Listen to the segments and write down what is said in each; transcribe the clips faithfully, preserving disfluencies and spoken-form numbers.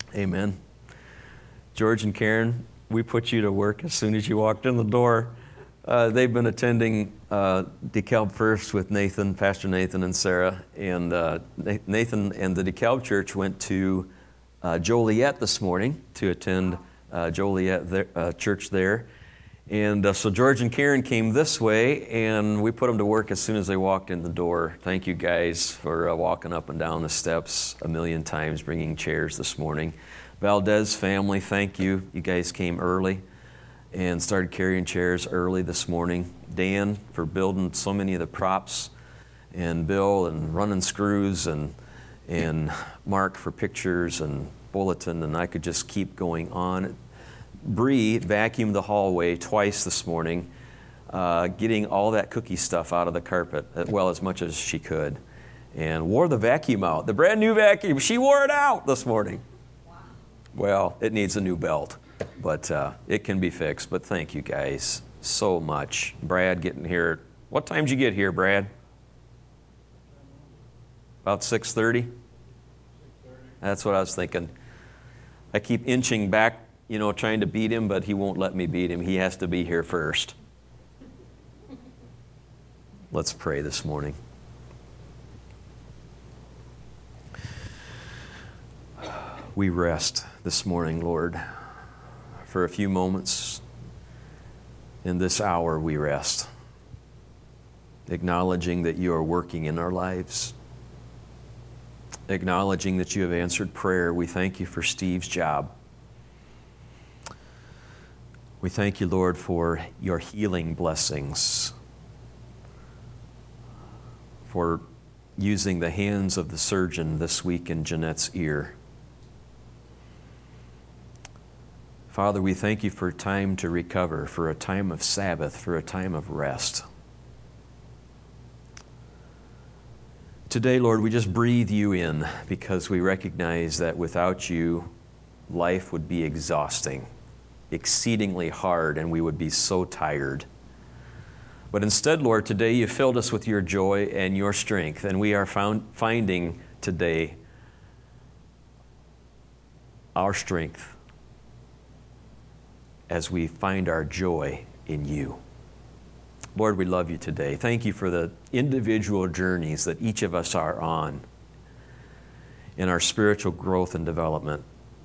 Amen. George and Karen, we put you to work as soon as you walked in the door. Uh, they've been attending uh, DeKalb First with Nathan, Pastor Nathan and Sarah. And uh, Nathan and the DeKalb Church went to uh, Joliet this morning to attend uh, Joliet there, uh, Church there. And uh, so George and Karen came this way, and we put them to work as soon as they walked in the door. Thank you guys for uh, walking up and down the steps a million times, bringing chairs this morning. Valdez family, thank you. You guys came early and started carrying chairs early this morning. Dan for building so many of the props, and Bill and running screws, and and Mark for pictures and bulletin, and I could just keep going on. Bree vacuumed the hallway twice this morning, uh, getting all that cookie stuff out of the carpet, well, as much as she could, and wore the vacuum out. The brand new vacuum, she wore it out this morning. Wow. Well, it needs a new belt, but uh, it can be fixed. But thank you guys so much. Brad getting here. What time did you get here, Brad? About six thirty? six thirty. That's what I was thinking. I keep inching back, you know, trying to beat him, but he won't let me beat him. He has to be here first. Let's pray this morning. We rest this morning, Lord. For a few moments in this hour, we rest, acknowledging that you are working in our lives, acknowledging that you have answered prayer. We thank you for Steve's job. We thank you, Lord, for your healing blessings, for using the hands of the surgeon this week in Jeanette's ear. Father, we thank you for a time to recover, for a time of Sabbath, for a time of rest. Today, Lord, we just breathe you in because we recognize that without you, life would be exhausting, exceedingly hard, and we would be so tired. But instead, Lord, today you filled us with your joy and your strength, and we are found, finding today our strength as we find our joy in you. Lord, we love you today. Thank you for the individual journeys that each of us are on in our spiritual growth and development.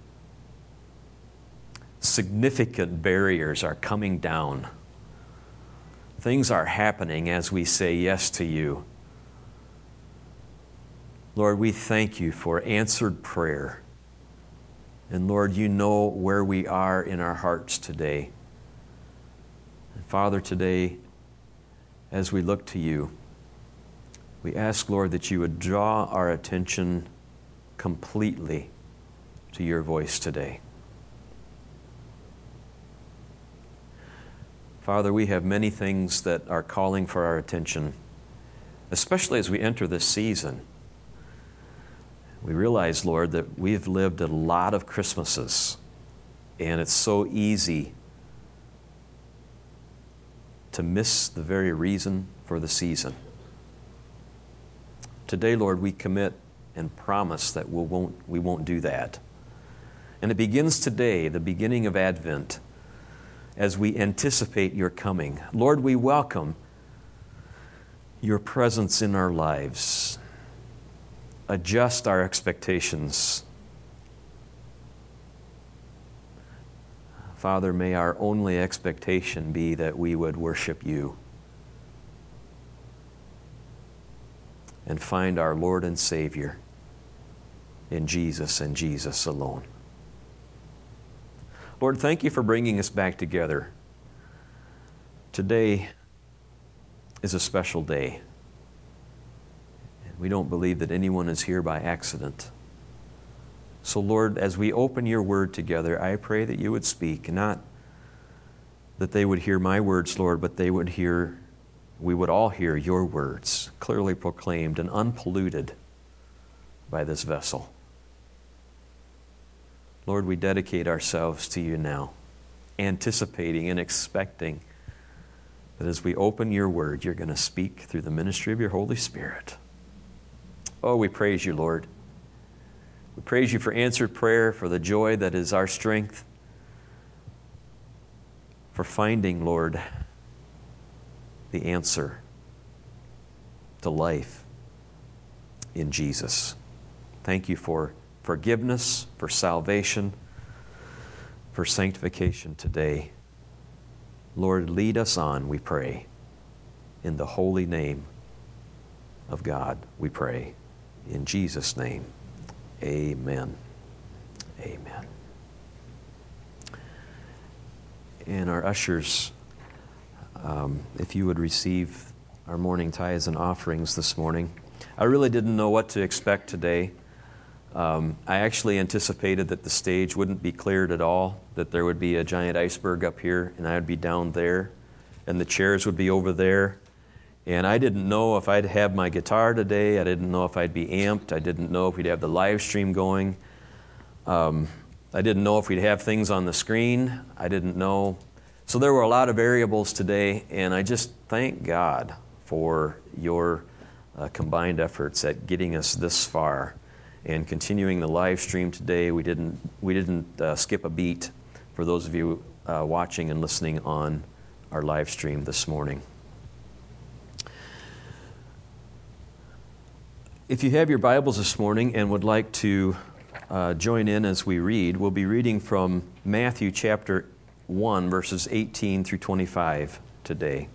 Significant barriers are coming down. Things are happening as we say yes to you. Lord, we thank you for answered prayer. And Lord, you know where we are in our hearts today. And Father, today, as we look to you, we ask, Lord, that you would draw our attention completely to your voice today. Father, we have many things that are calling for our attention, especially as we enter this season. We realize, Lord, that we've lived a lot of Christmases, and it's so easy to miss the very reason for the season. Today, Lord, we commit and promise that we won't, we won't do that. And it begins today, the beginning of Advent, as we anticipate your coming. Lord, we welcome your presence in our lives. Adjust our expectations. Father, may our only expectation be that we would worship you and find our Lord and Savior in Jesus and Jesus alone. Lord, thank you for bringing us back together. Today is a special day. And we don't believe that anyone is here by accident. So, Lord, as we open your word together, I pray that you would speak, not that they would hear my words, Lord, but they would hear, we would all hear your words, clearly proclaimed and unpolluted by this vessel. Lord, we dedicate ourselves to you now, anticipating and expecting that as we open your word, you're going to speak through the ministry of your Holy Spirit. Oh, we praise you, Lord. We praise you for answered prayer, for the joy that is our strength, for finding, Lord, the answer to life in Jesus. Thank you for forgiveness, for salvation, for sanctification today. Lord, lead us on, we pray. In the holy name of God, we pray. In Jesus' name, amen. Amen. And our ushers, um, if you would receive our morning tithes and offerings this morning. I really didn't know what to expect today. Um, I actually anticipated that the stage wouldn't be cleared at all, that there would be a giant iceberg up here, and I would be down there, and the chairs would be over there. And I didn't know if I'd have my guitar today. I didn't know if I'd be amped. I didn't know if we'd have the live stream going. Um, I didn't know if we'd have things on the screen. I didn't know. So there were a lot of variables today, and I just thank God for your uh, combined efforts at getting us this far and continuing the live stream today. We didn't we didn't uh, skip a beat for those of you uh, watching and listening on our live stream this morning. If you have your Bibles this morning and would like to uh, join in as we read, we'll be reading from Matthew chapter one, verses eighteen through twenty-five today.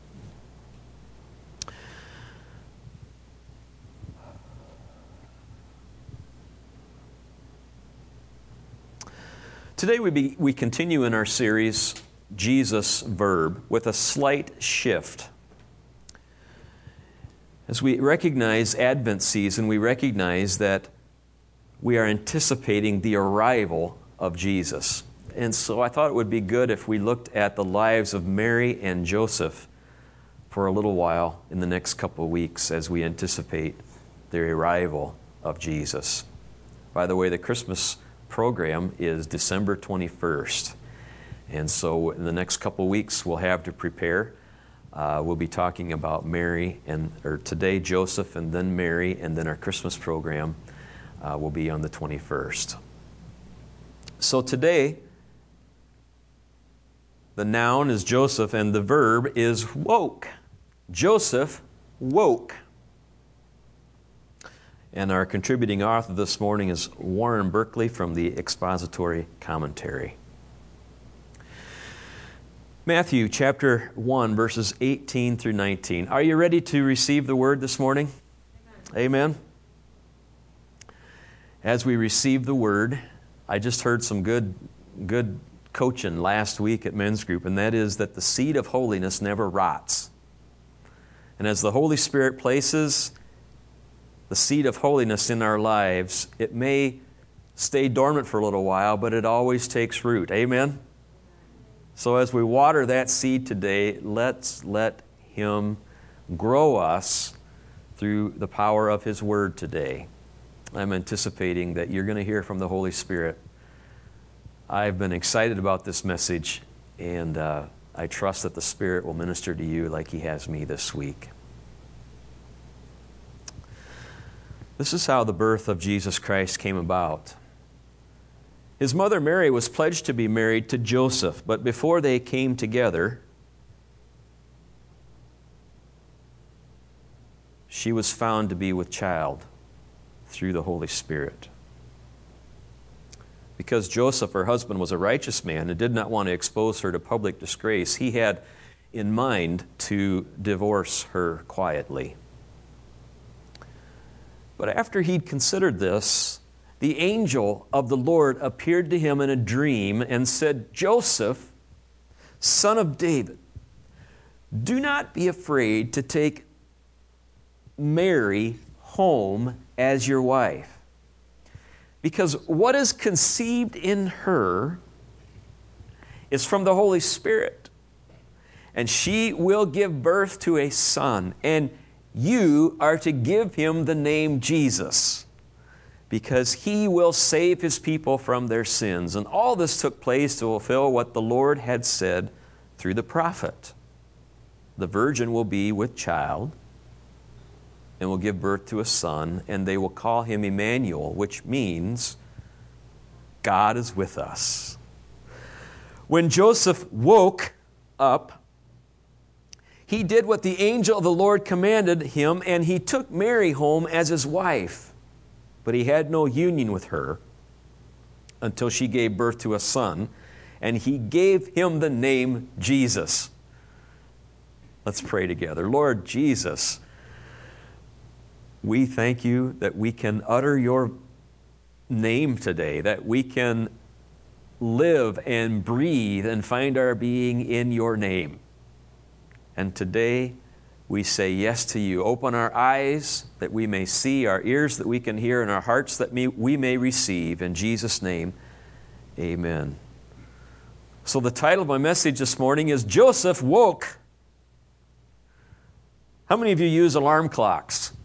Today we, be, we continue in our series, Jesus Verb, with a slight shift. As we recognize Advent season, we recognize that we are anticipating the arrival of Jesus. And so I thought it would be good if we looked at the lives of Mary and Joseph for a little while in the next couple of weeks as we anticipate the arrival of Jesus. By the way, the Christmas program is December twenty-first. And so in the next couple of weeks we'll have to prepare. Uh, we'll be talking about Mary, and or today Joseph, and then Mary, and then our Christmas program uh, will be on the twenty-first. So today, the noun is Joseph, and the verb is woke. Joseph woke. And our contributing author this morning is Warren Berkeley from the Expository Commentary. Matthew chapter one, verses eighteen through nineteen. Are you ready to receive the word this morning? Amen. Amen. As we receive the word, I just heard some good, good coaching last week at men's group, and that is that the seed of holiness never rots. And as the Holy Spirit places the seed of holiness in our lives, it may stay dormant for a little while, but it always takes root. Amen? So as we water that seed today, let's let Him grow us through the power of His Word today. I'm anticipating that you're going to hear from the Holy Spirit. I've been excited about this message, and uh, I trust that the Spirit will minister to you like He has me this week. This is how the birth of Jesus Christ came about. His mother Mary was pledged to be married to Joseph, but before they came together, she was found to be with child through the Holy Spirit. Because Joseph, her husband, was a righteous man and did not want to expose her to public disgrace, he had in mind to divorce her quietly. But after he'd considered this, the angel of the Lord appeared to him in a dream and said, "Joseph, son of David, do not be afraid to take Mary home as your wife, because what is conceived in her is from the Holy Spirit, and she will give birth to a son, and you are to give him the name Jesus, because he will save his people from their sins." And all this took place to fulfill what the Lord had said through the prophet. The virgin will be with child and will give birth to a son, and they will call him Emmanuel, which means God is with us. When Joseph woke up, he did what the angel of the Lord commanded him, and he took Mary home as his wife. But he had no union with her until she gave birth to a son, and he gave him the name Jesus. Let's pray together. Lord Jesus, we thank you that we can utter your name today, that we can live and breathe and find our being in your name. And today we say yes to you. Open our eyes that we may see, our ears that we can hear, and our hearts that we may receive. In Jesus' name, amen. So the title of my message this morning is Joseph Woke. How many of you use alarm clocks?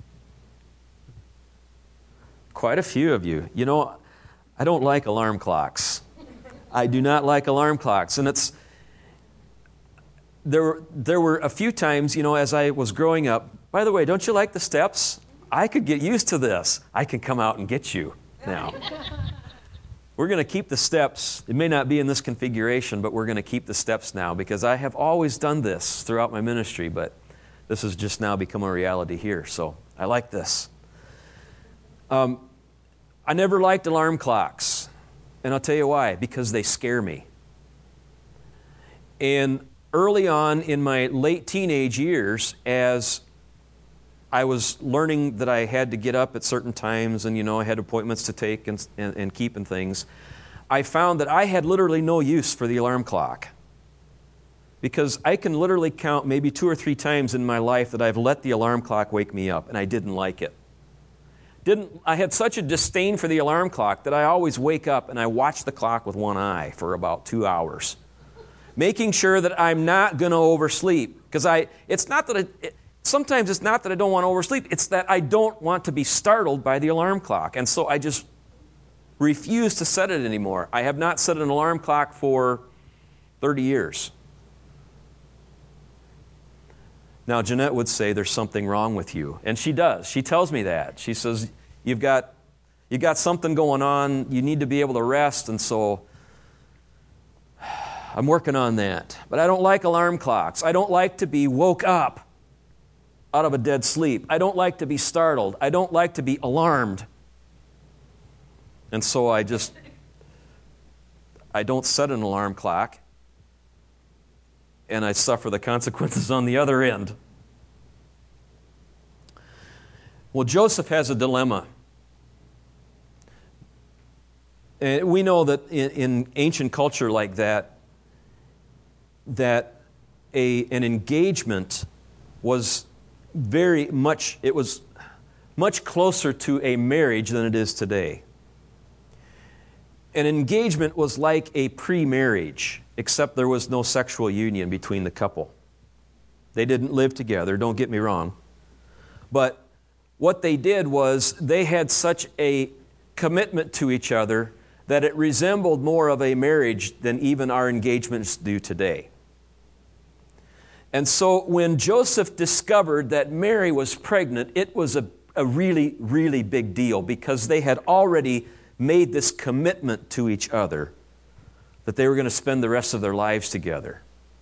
Quite a few of you. You know, I don't like alarm clocks. I do not like alarm clocks. And it's There were, there were a few times, you know, as I was growing up, by the way, don't you like the steps? I could get used to this. I can come out and get you now. We're going to keep the steps. It may not be in this configuration, but we're going to keep the steps now because I have always done this throughout my ministry, but this has just now become a reality here, so I like this. Um, I never liked alarm clocks, and I'll tell you why, because they scare me. And early on in my late teenage years, as I was learning that I had to get up at certain times and, you know, I had appointments to take and, and, and keep and things, I found that I had literally no use for the alarm clock. Because I can literally count maybe two or three times in my life that I've let the alarm clock wake me up, and I didn't like it. Didn't, I had such a disdain for the alarm clock that I always wake up and I watch the clock with one eye for about two hours. Making sure that I'm not going to oversleep. Because I, it's not that I, it, sometimes it's not that I don't want to oversleep, it's that I don't want to be startled by the alarm clock. And so I just refuse to set it anymore. I have not set an alarm clock for thirty years. Now, Jeanette would say there's something wrong with you. And she does. She tells me that. She says, you've got, you've got something going on. You need to be able to rest. And so I'm working on that. But I don't like alarm clocks. I don't like to be woke up out of a dead sleep. I don't like to be startled. I don't like to be alarmed. And so I just, I don't set an alarm clock, and I suffer the consequences on the other end. Well, Joseph has a dilemma. And we know that in, in ancient culture like that, that a, an engagement was very much, it was much closer to a marriage than it is today. An engagement was like a pre-marriage, except there was no sexual union between the couple. They didn't live together, don't get me wrong. But what they did was they had such a commitment to each other that it resembled more of a marriage than even our engagements do today. And so when Joseph discovered that Mary was pregnant, it was a, a really, really big deal because they had already made this commitment to each other that they were going to spend the rest of their lives together.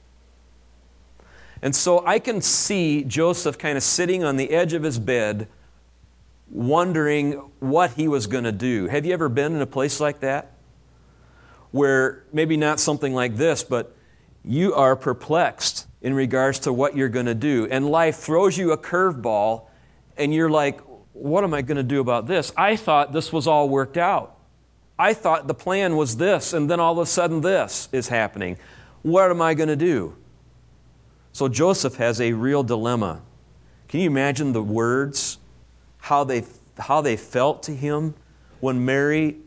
And so I can see Joseph kind of sitting on the edge of his bed wondering what he was going to do. Have you ever been in a place like that? Where maybe not something like this, but you are perplexed in regards to what you're going to do. And life throws you a curveball and you're like, what am I going to do about this? I thought this was all worked out. I thought the plan was this, and then all of a sudden this is happening. What am I going to do? So Joseph has a real dilemma. Can you imagine the words, how they, how they felt to him when Mary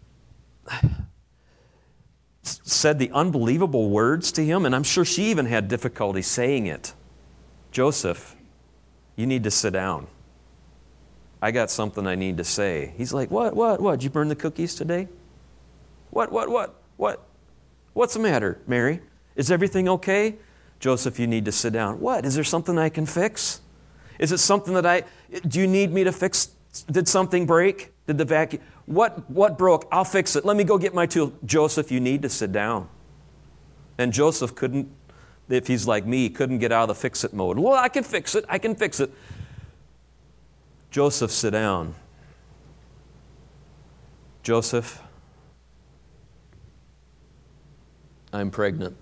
said the unbelievable words to him? And I'm sure she even had difficulty saying it. Joseph, you need to sit down. I got something I need to say. He's like, what, what, what? Did you burn the cookies today? What, what, what, what? What's the matter, Mary? Is everything okay? Joseph, you need to sit down. What? Is there something I can fix? Is it something that I, do you need me to fix? Did something break? Did the vacuum, what, what broke? I'll fix it. Let me go get my tool. Joseph, you need to sit down. And Joseph couldn't, if he's like me, couldn't get out of the fix-it mode. Well, I can fix it. I can fix it. Joseph, sit down. Joseph, I'm pregnant.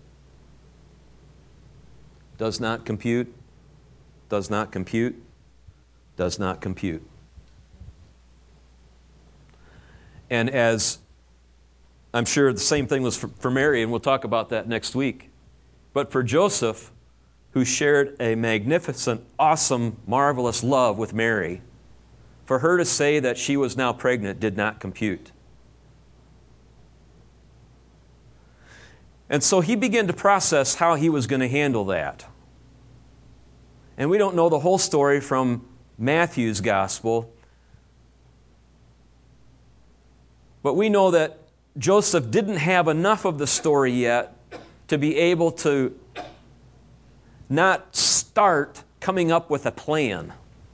Does not compute. Does not compute. Does not compute. And as I'm sure the same thing was for, for Mary, and we'll talk about that next week. But for Joseph, who shared a magnificent, awesome, marvelous love with Mary, for her to say that she was now pregnant did not compute. And so he began to process how he was going to handle that. And we don't know the whole story from Matthew's gospel, but we know that Joseph didn't have enough of the story yet to be able to not start coming up with a plan.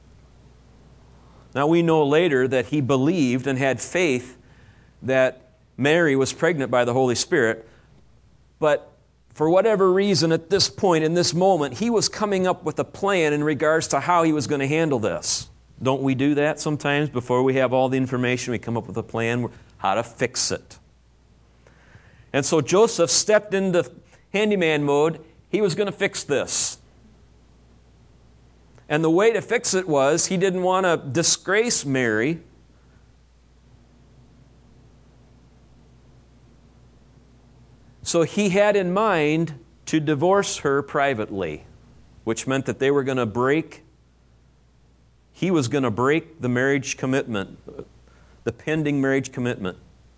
Now we know later that he believed and had faith that Mary was pregnant by the Holy Spirit, but for whatever reason at this point, in this moment, he was coming up with a plan in regards to how he was going to handle this. Don't we do that sometimes? Before we have all the information, we come up with a plan how to fix it. And so Joseph stepped into handyman mode. He was going to fix this. And the way to fix it was he didn't want to disgrace Mary. So he had in mind to divorce her privately, which meant that they were going to break, he was going to break the marriage commitment, the pending marriage commitment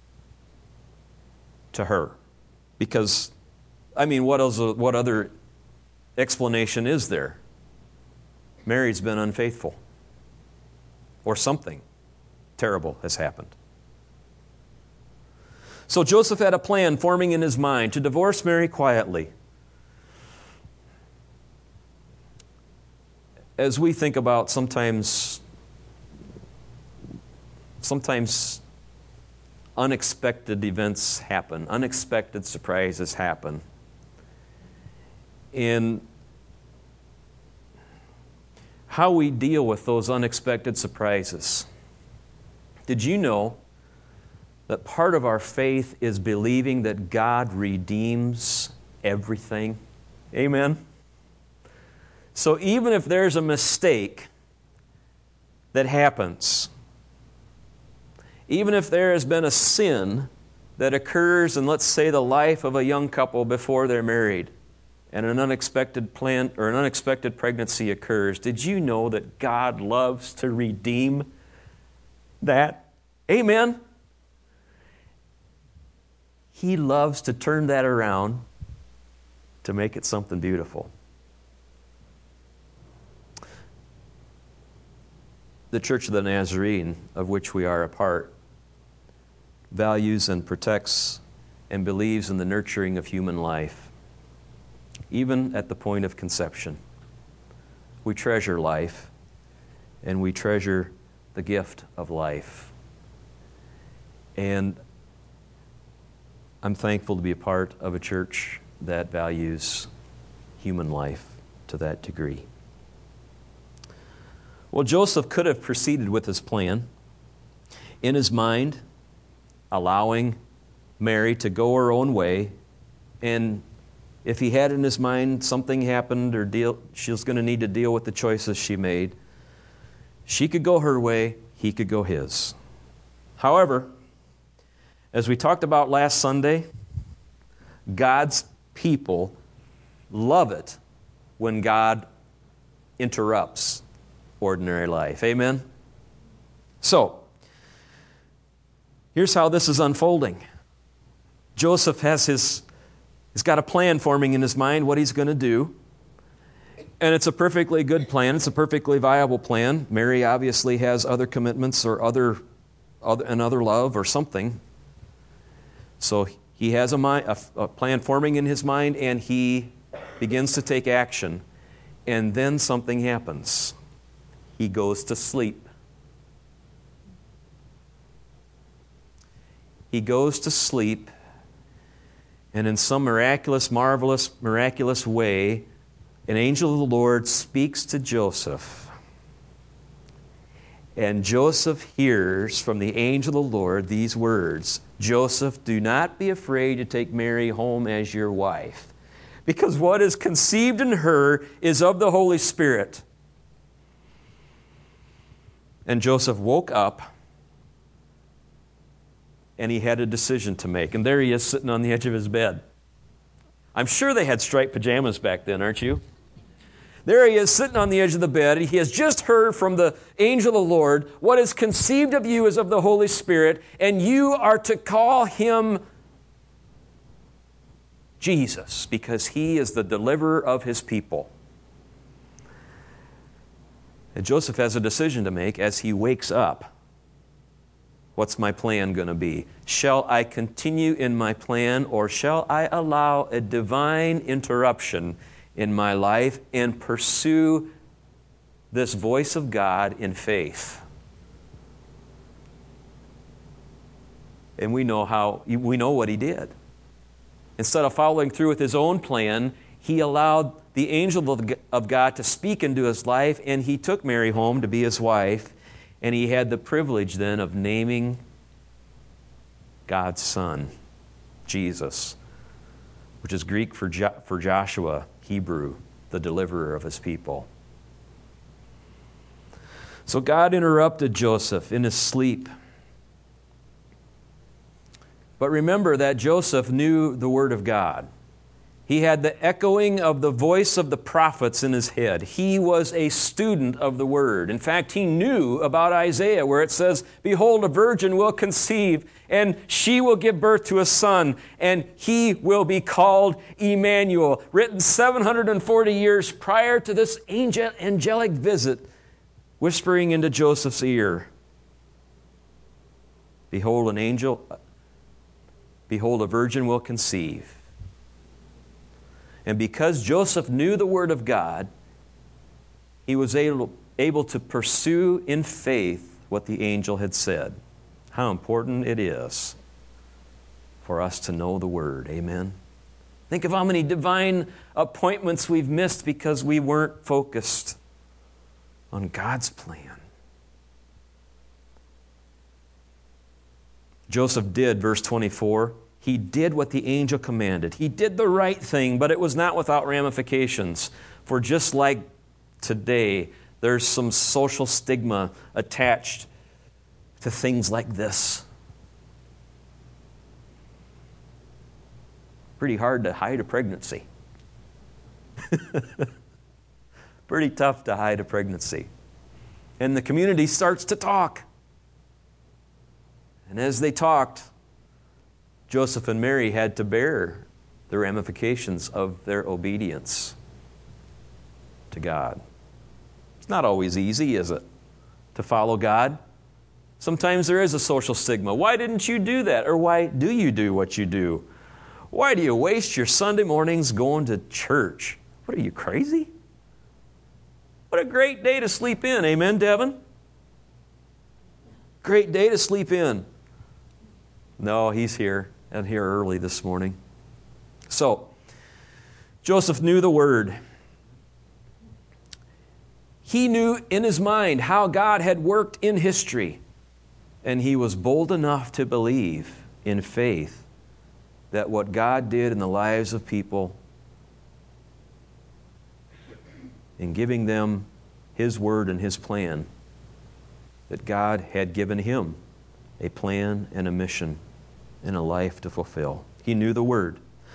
to her. Because, I mean, what else, what other explanation is there? Mary's been unfaithful. Or something terrible has happened. So Joseph had a plan forming in his mind to divorce Mary quietly. As we think about sometimes, sometimes unexpected events happen, unexpected surprises happen. And how we deal with those unexpected surprises. Did you know that part of our faith is believing that God redeems everything? Amen? So even if there's a mistake that happens, even if there has been a sin that occurs in, let's say, the life of a young couple before they're married, and an unexpected plan or an unexpected pregnancy occurs, did you know that God loves to redeem that? Amen? He loves to turn that around to make it something beautiful. The Church of the Nazarene, of which we are a part, values and protects and believes in the nurturing of human life, even at the point of conception. We treasure life, and we treasure the gift of life. And I'm thankful to be a part of a church that values human life to that degree. Well, Joseph could have proceeded with his plan in his mind, allowing Mary to go her own way, and if he had in his mind something happened or deal, she was going to need to deal with the choices she made, she could go her way, he could go his. However, as we talked about last Sunday, God's people love it when God interrupts ordinary life. Amen? So, here's how this is unfolding. Joseph has his, he's got a plan forming in his mind, what he's going to do. And it's a perfectly good plan. It's a perfectly viable plan. Mary obviously has other commitments or other, other another love or something. So he has a, mind, a, a plan forming in his mind, and he begins to take action. And then something happens. he goes to sleep. He goes to sleep, and in some miraculous, marvelous, miraculous way, an angel of the Lord speaks to Joseph. And Joseph hears from the angel of the Lord these words, "Joseph, do not be afraid to take Mary home as your wife, because what is conceived in her is of the Holy Spirit." And Joseph woke up, and he had a decision to make. And there he is sitting on the edge of his bed. I'm sure they had striped pajamas back then, aren't you? There he is sitting on the edge of the bed. He has just heard from the angel of the Lord, "What is conceived of you is of the Holy Spirit, and you are to call him Jesus, because he is the deliverer of his people." And Joseph has a decision to make as he wakes up. What's my plan going to be? Shall I continue in my plan, or shall I allow a divine interruption in my life and pursue this voice of God in faith? And we know how, we know what he did. Instead of following through with his own plan, he allowed the angel of God to speak into his life, and he took Mary home to be his wife, and he had the privilege then of naming God's son, Jesus, which is Greek for, jo- for Joshua, Hebrew, the deliverer of his people. So God interrupted Joseph in his sleep. But remember that Joseph knew the Word of God. He had the echoing of the voice of the prophets in his head. He was a student of the Word. In fact, he knew about Isaiah, where it says, "Behold, a virgin will conceive, and she will give birth to a son, and he will be called Emmanuel," written seven hundred forty years prior to this angel, angelic visit, whispering into Joseph's ear, "Behold, an angel, behold, a virgin will conceive." And because Joseph knew the Word of God, he was able, able to pursue in faith what the angel had said. How important it is for us to know the Word. Amen? Think of how many divine appointments we've missed because we weren't focused on God's plan. Joseph did, verse twenty-four, he did what the angel commanded. He did the right thing, but it was not without ramifications. For just like today, there's some social stigma attached to things like this. Pretty hard to hide a pregnancy. Pretty tough to hide a pregnancy. And the community starts to talk. And as they talked, Joseph and Mary had to bear the ramifications of their obedience to God. It's not always easy, is it, to follow God? Sometimes there is a social stigma. Why didn't you do that? Or why do you do what you do? Why do you waste your Sunday mornings going to church? What are you, crazy? What a great day to sleep in. Amen, Devin? Great day to sleep in. No, he's here. And here early this morning. So, Joseph knew the Word. He knew in his mind how God had worked in history. And he was bold enough to believe in faith that what God did in the lives of people, in giving them His Word and His plan, that God had given him a plan and a mission and a life to fulfill. He knew the Word.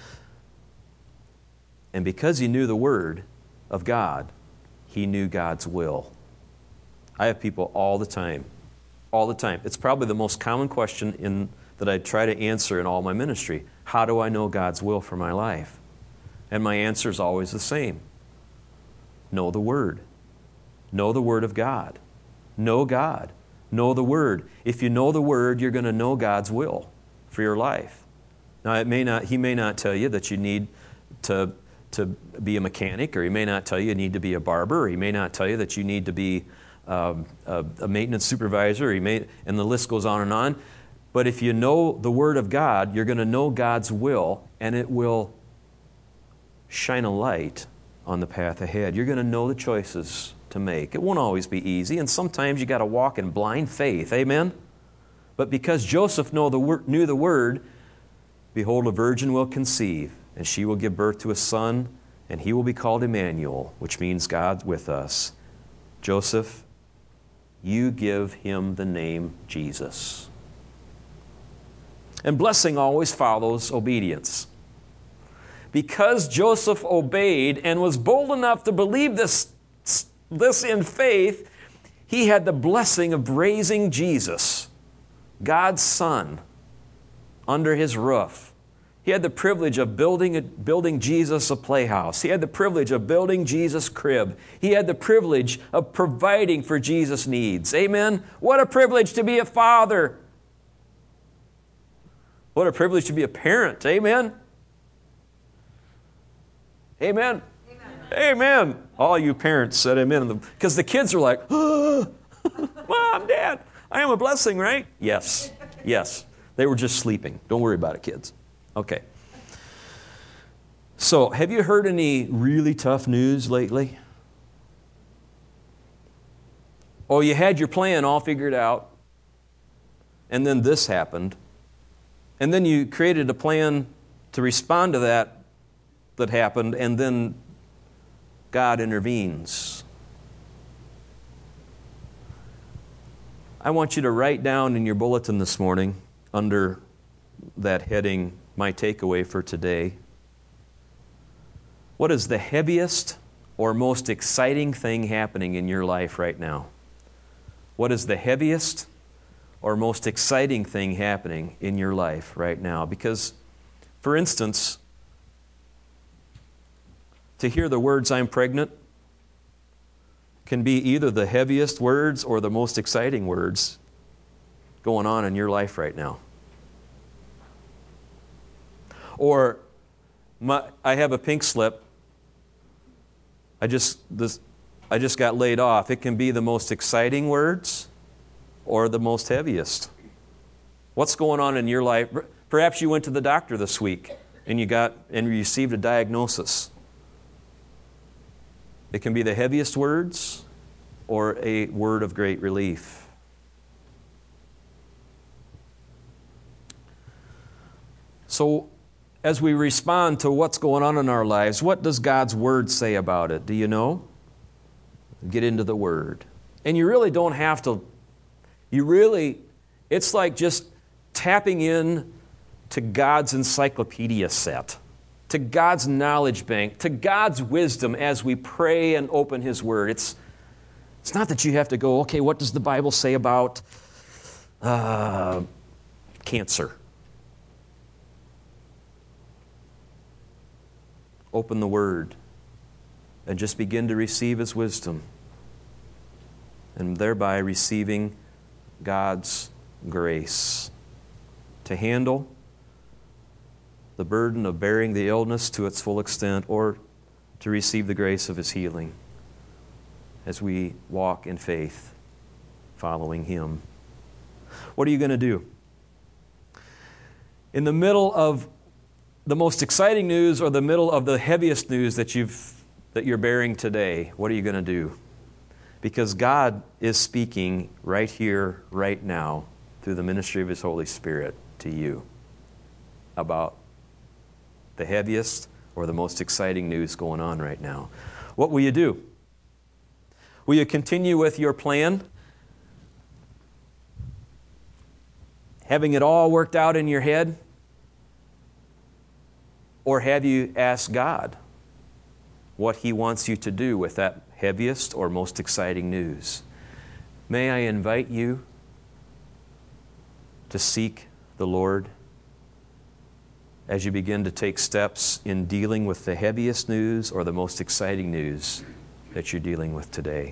And because he knew the Word of God, he knew God's will. I have people all the time, all the time. It's probably the most common question in, that I try to answer in all my ministry. How do I know God's will for my life? And my answer is always the same. Know the Word. Know the Word of God. Know God. Know the Word. If you know the Word, you're going to know God's will for your life. Now, it may not, He may not tell you that you need to, to be a mechanic, or He may not tell you you need to be a barber, or He may not tell you that you need to be um, a, a maintenance supervisor, he made, and the list goes on and on. But if you know the Word of God, you're going to know God's will, and it will shine a light on the path ahead. You're going to know the choices to make. It won't always be easy, and sometimes you got to walk in blind faith. Amen? But because Joseph know the wor- knew the Word, behold, a virgin will conceive, and she will give birth to a son, and he will be called Emmanuel, which means God with us. Joseph, you give him the name Jesus. And blessing always follows obedience. Because Joseph obeyed and was bold enough to believe this, this in faith, he had the blessing of raising Jesus, God's Son, under his roof. He had the privilege of building, a, building Jesus a playhouse. He had the privilege of building Jesus' crib. He had the privilege of providing for Jesus' needs. Amen? What a privilege to be a father. What a privilege to be a parent. Amen? Amen? Amen. Amen. All you parents said amen. Because the kids are like, oh, Mom, Dad, I am a blessing, right? Yes. Yes. They were just sleeping. Don't worry about it, kids. Okay. So, have you heard any really tough news lately? Oh, you had your plan all figured out, and then this happened. And then you created a plan to respond to that that happened, and then God intervenes. I want you to write down in your bulletin this morning, under that heading, my takeaway for today. What is the heaviest or most exciting thing happening in your life right now? What is the heaviest or most exciting thing happening in your life right now? Because, for instance, to hear the words, I'm pregnant, can be either the heaviest words or the most exciting words going on in your life right now. Or, my, I have a pink slip. I just this, I just got laid off. It can be the most exciting words or the most heaviest. What's going on in your life? Perhaps you went to the doctor this week and you got and received a diagnosis. It can be the heaviest words or a word of great relief. So, as we respond to what's going on in our lives, what does God's Word say about it? Do you know? Get into the Word. And you really don't have to, you really, it's like just tapping in to God's encyclopedia set, to God's knowledge bank, to God's wisdom as we pray and open His Word. It's, it's not that you have to go, okay, what does the Bible say about uh, cancer? Open the Word and just begin to receive His wisdom, and thereby receiving God's grace to handle the burden of bearing the illness to its full extent, or to receive the grace of His healing as we walk in faith following Him. What are you going to do? In the middle of the most exciting news or the middle of the heaviest news that you've that you're bearing today, what are you going to do? Because God is speaking right here, right now, through the ministry of His Holy Spirit to you about the heaviest or the most exciting news going on right now. What will you do? Will you continue with your plan? Having it all worked out in your head? Or have you asked God what He wants you to do with that heaviest or most exciting news? May I invite you to seek the Lord as you begin to take steps in dealing with the heaviest news or the most exciting news that you're dealing with today.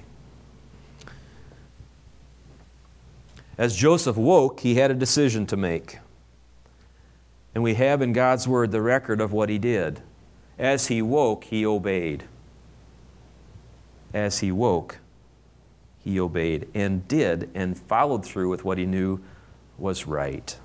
As Joseph woke, he had a decision to make. And we have in God's Word the record of what he did. As he woke, he obeyed. As he woke, he obeyed and did and followed through with what he knew was right.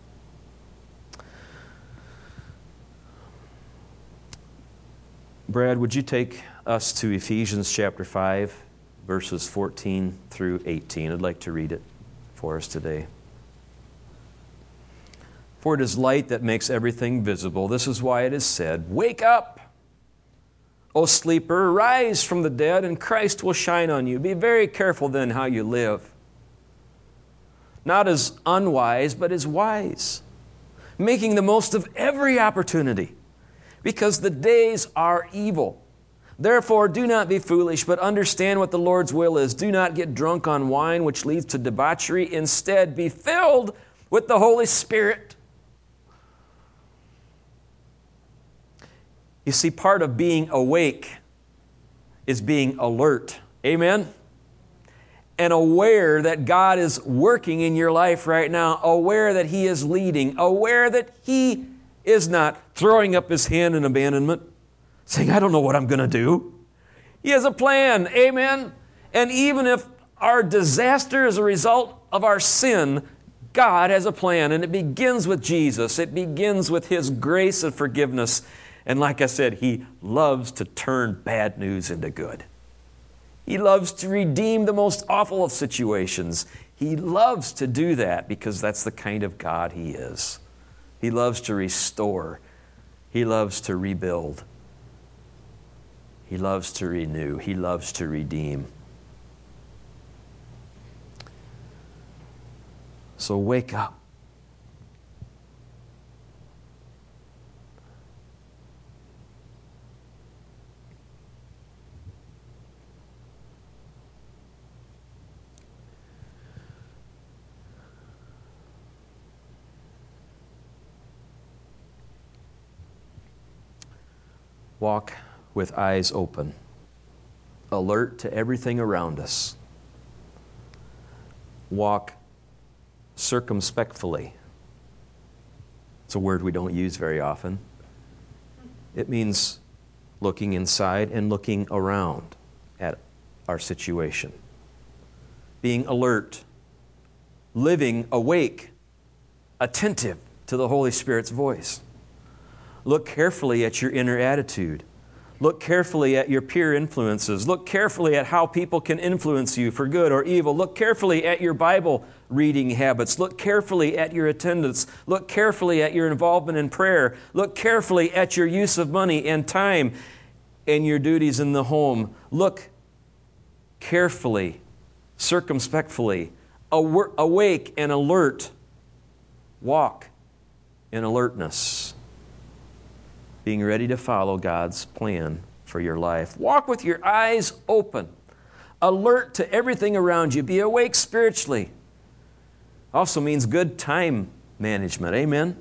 Brad, would you take us to Ephesians chapter five, verses fourteen through eighteen? I'd like to read it for us today. For it is light that makes everything visible. This is why it is said, "Wake up, O sleeper, rise from the dead, and Christ will shine on you. Be very careful then how you live, not as unwise, but as wise, making the most of every opportunity, because the days are evil. Therefore, do not be foolish, but understand what the Lord's will is. Do not get drunk on wine, which leads to debauchery. Instead, be filled with the Holy Spirit." You see, part of being awake is being alert. Amen? And aware that God is working in your life right now, aware that He is leading, aware that He is not throwing up His hand in abandonment, saying, "I don't know what I'm going to do." He has a plan. Amen? And even if our disaster is a result of our sin, God has a plan, and it begins with Jesus. It begins with His grace and forgiveness. And like I said, He loves to turn bad news into good. He loves to redeem the most awful of situations. He loves to do that because that's the kind of God He is. He loves to restore. He loves to rebuild. He loves to renew. He loves to redeem. So wake up. Walk with eyes open, alert to everything around us. Walk circumspectfully. It's a word we don't use very often. It means looking inside and looking around at our situation. Being alert, living awake, attentive to the Holy Spirit's voice. Look carefully at your inner attitude. Look carefully at your peer influences. Look carefully at how people can influence you for good or evil. Look carefully at your Bible reading habits. Look carefully at your attendance. Look carefully at your involvement in prayer. Look carefully at your use of money and time and your duties in the home. Look carefully, circumspectfully, aw- awake and alert. Walk in alertness, being ready to follow God's plan for your life. Walk with your eyes open, alert to everything around you. Be awake spiritually. Also means good time management. Amen?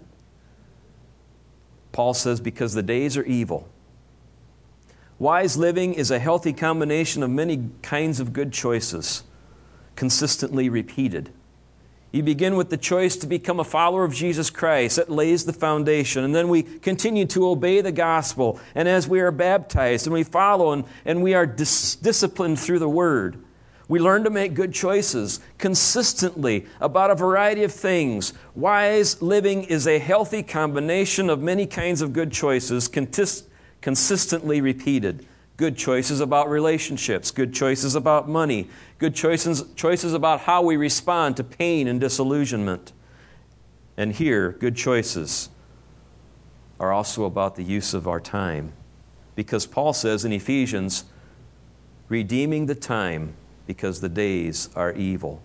Paul says, because the days are evil. Wise living is a healthy combination of many kinds of good choices, consistently repeated. You begin with the choice to become a follower of Jesus Christ. That lays the foundation. And then we continue to obey the gospel. And as we are baptized and we follow and, and we are dis- disciplined through the Word, we learn to make good choices consistently about a variety of things. Wise living is a healthy combination of many kinds of good choices, contis- consistently repeated. Good choices about relationships, good choices about money, good choices, choices about how we respond to pain and disillusionment. And here, good choices are also about the use of our time. Because Paul says in Ephesians, redeeming the time because the days are evil.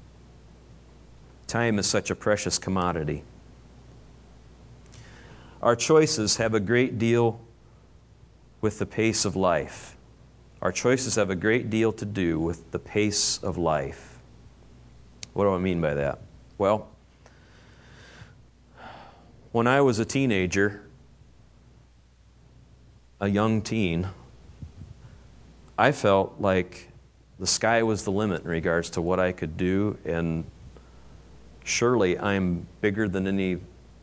Time is such a precious commodity. Our choices have a great deal with the pace of life. Our choices have a great deal to do with the pace of life. What do I mean by that? Well, when I was a teenager, a young teen, I felt like the sky was the limit in regards to what I could do, and surely I'm bigger than any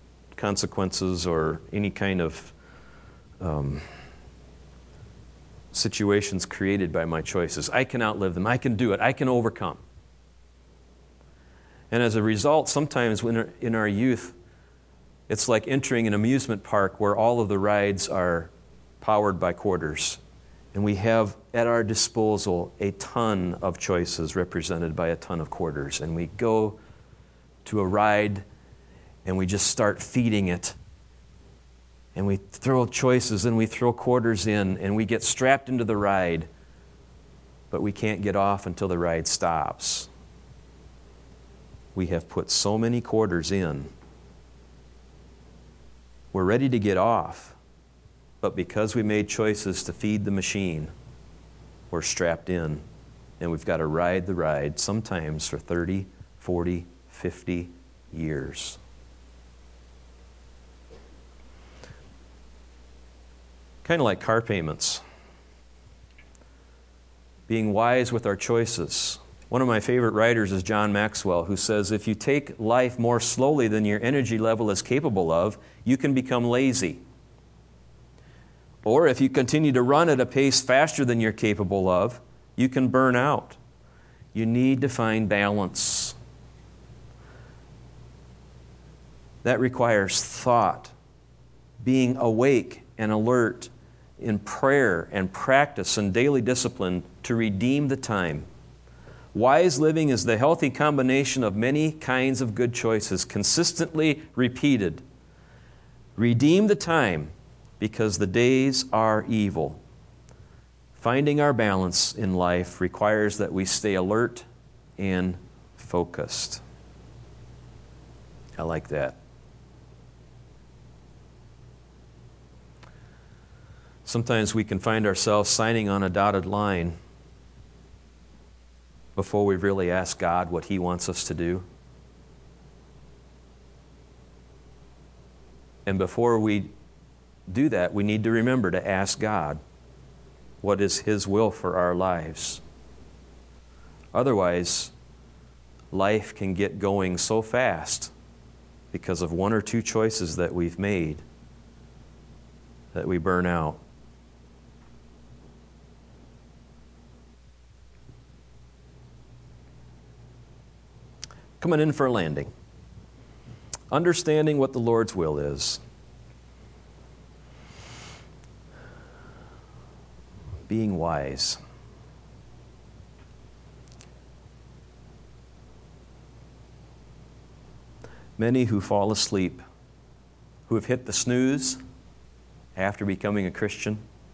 consequences or any kind of um, situations created by my choices. I can outlive them. I can do it. I can overcome. And as a result, sometimes when in our youth, it's like entering an amusement park where all of the rides are powered by quarters. And we have at our disposal a ton of choices represented by a ton of quarters. And we go to a ride and we just start feeding it. And we throw choices and we throw quarters in and we get strapped into the ride. But we can't get off until the ride stops. We have put so many quarters in. We're ready to get off. But because we made choices to feed the machine, we're strapped in. And we've got to ride the ride, sometimes for thirty, forty, fifty years. Kind of like car payments. Being wise with our choices. One of my favorite writers is John Maxwell, who says, if you take life more slowly than your energy level is capable of, you can become lazy. Or if you continue to run at a pace faster than you're capable of, you can burn out. You need to find balance. That requires thought, being awake and alert in prayer and practice and daily discipline to redeem the time. Wise living is the healthy combination of many kinds of good choices, consistently repeated. Redeem the time, because the days are evil. Finding our balance in life requires that we stay alert and focused. I like that. Sometimes we can find ourselves signing on a dotted line before we really ask God what He wants us to do. And before we do that, we need to remember to ask God what is His will for our lives. Otherwise, life can get going so fast because of one or two choices that we've made that we burn out. Coming in for a landing. Understanding what the Lord's will is. Being wise. Many who fall asleep, who have hit the snooze after becoming a Christian.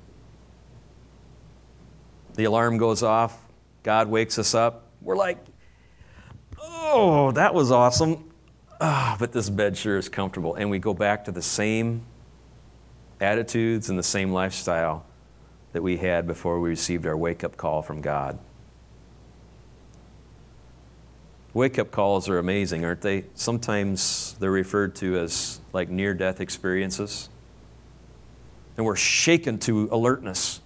The alarm goes off, God wakes us up. We're like, oh, that was awesome. Oh, but this bed sure is comfortable. And we go back to the same attitudes and the same lifestyle that we had before we received our wake-up call from God. Wake-up calls are amazing, aren't they? Sometimes they're referred to as like near-death experiences. And we're shaken to alertness.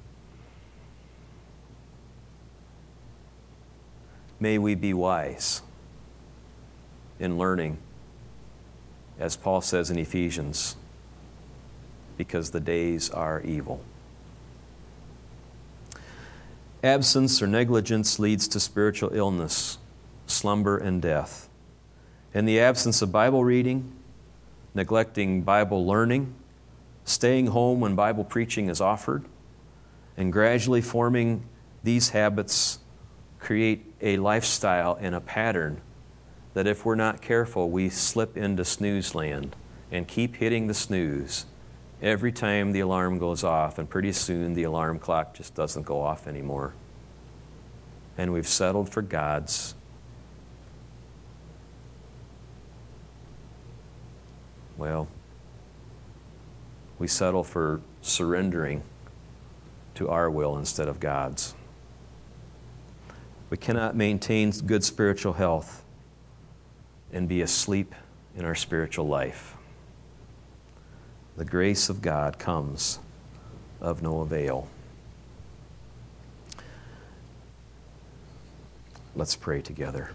May we be wise in learning, as Paul says in Ephesians, because the days are evil. Absence or negligence leads to spiritual illness, slumber, and death. In the absence of Bible reading, neglecting Bible learning, staying home when Bible preaching is offered, and gradually forming these habits create a lifestyle and a pattern that if we're not careful, we slip into snooze land and keep hitting the snooze every time the alarm goes off, and pretty soon the alarm clock just doesn't go off anymore. And we've settled for God's. Well, we settle for surrendering to our will instead of God's. We cannot maintain good spiritual health and be asleep in our spiritual life. The grace of God comes of no avail. Let's pray together.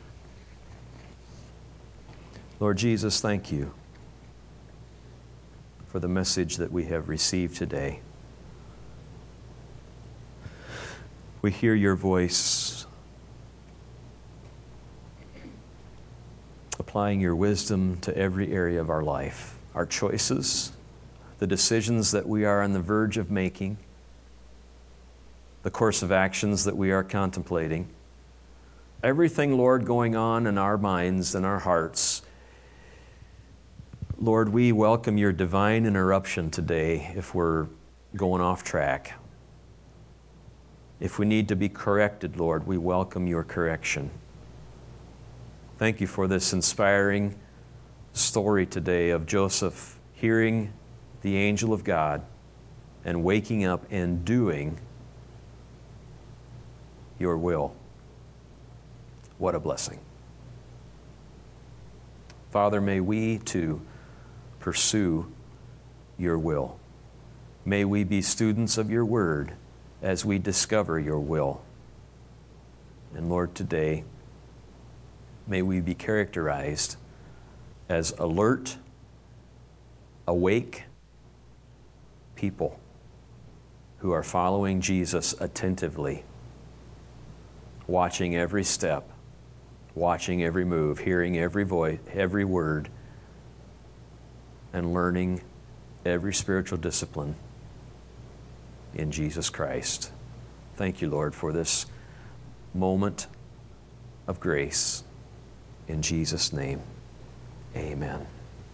Lord Jesus, thank you for the message that we have received today. We hear your voice, applying your wisdom to every area of our life, our choices, the decisions that we are on the verge of making, the course of actions that we are contemplating. Everything, Lord, going on in our minds and our hearts. Lord, we welcome your divine interruption today if we're going off track. If we need to be corrected, Lord, we welcome your correction. Thank you for this inspiring story today of Joseph hearing the angel of God and waking up and doing your will. What a blessing. Father, may we too pursue your will. May we be students of your word as we discover your will. And Lord, today, may we be characterized as alert, awake people who are following Jesus attentively, watching every step, watching every move, hearing every voice, every word, and learning every spiritual discipline in Jesus Christ. Thank you, Lord, for this moment of grace. In Jesus' name, amen.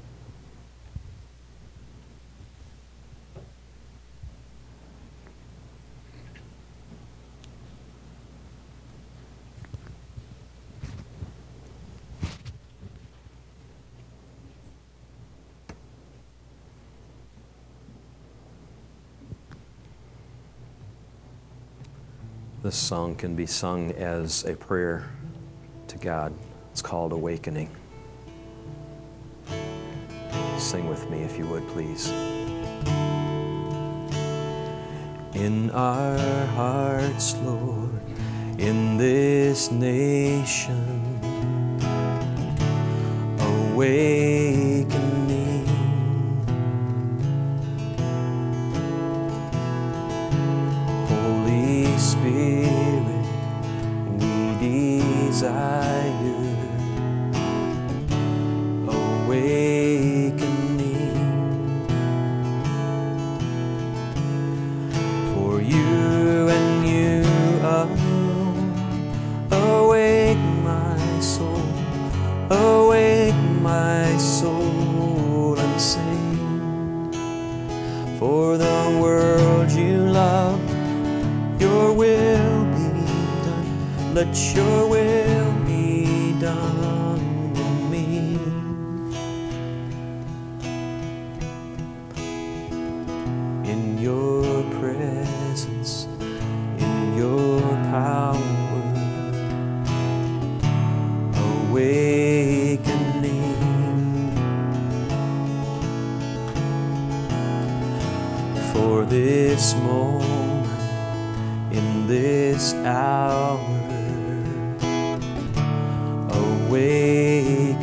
This song can be sung as a prayer to God. It's called Awakening. Sing with me if you would, please. In our hearts, Lord, in this nation, awakening. Holy Spirit, we desire awakening. For you and you alone, awake my soul, awake my soul and sing. For the world you love, your will be done. Let your will be done in me. In your presence, in your power, awakening. For this moment, in this hour, awakening.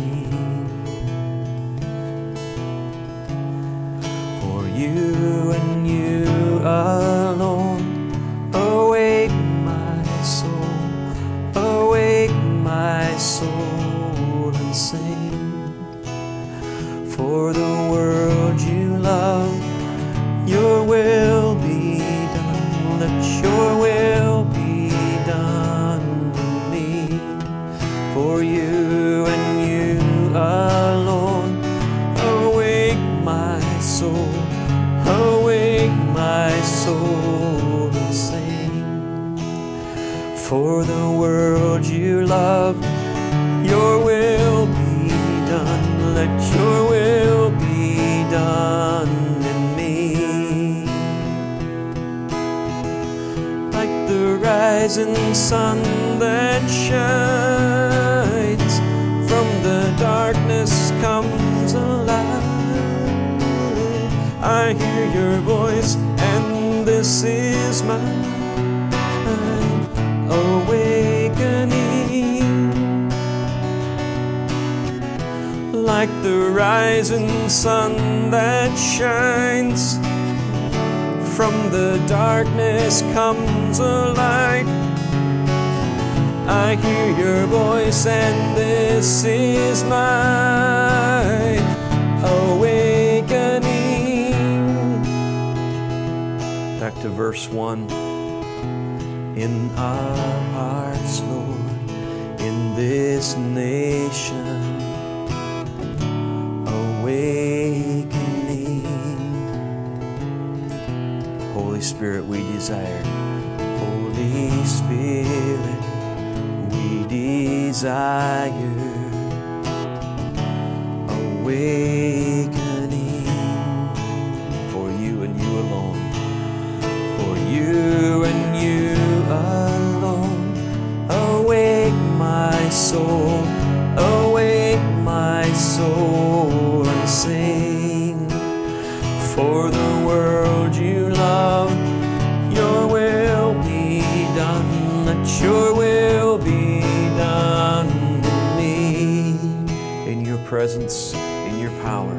For you and you alone, awake my soul, awake my soul and sing. For the world you love, your will be done. Let your will be done in me. For you and you alone, awake my soul, awake my soul and sing. For the world you love, your will be done. Let your will be done in me. Like the rising sun that shines from the darkness comes alive. I hear your voice, and this is my awakening. Like the rising sun that shines From the darkness comes a light. I hear your voice, and this is my awakening. Back to verse one. In our hearts, Lord, in this nation, awakening. Holy Spirit, we desire. Holy Spirit, we desire awakening for you and you alone. For you and you alone. Awake my soul, awake my soul, and sing. For the world you love, your will be done. Let your will be done in me. In your presence, in your power,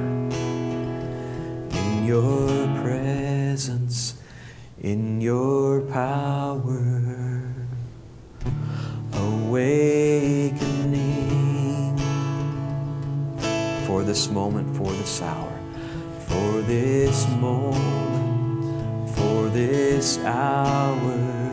in your presence, in your power, awakening. For this moment, for this hour, for this moment, for this hour,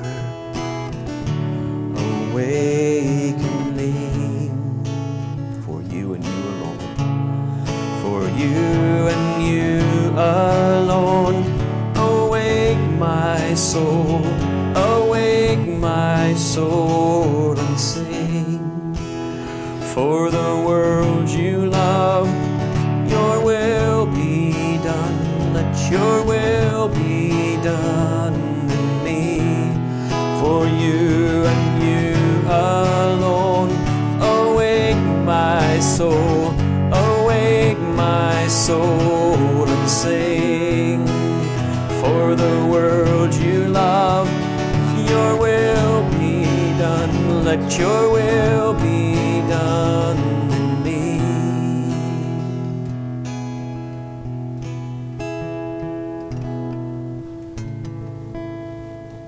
awakening. For you and you alone. For you and you alone. Awake my soul, awake my soul, and sing. For the world you love, your will be done. Let your will be done in me. For you and you alone. Awake my soul, awake my soul, and sing. For the world you love, your will be done. Let your will be